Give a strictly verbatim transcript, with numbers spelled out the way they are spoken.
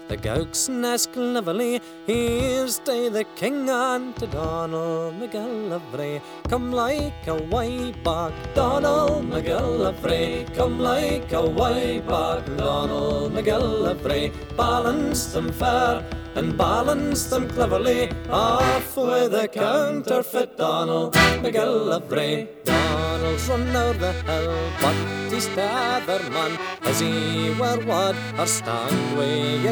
the gowk's nest cleverly. Here's to the king and to Donald McGillivray. Come like a way back, Donald McGillivray. Come like a way back, Donald McGillivray. Balance them fair and balance them cleverly. Off with the counterfeit Donald McGillivray. Donald's run over the hill, but he's tether man, as he were wood or stand way.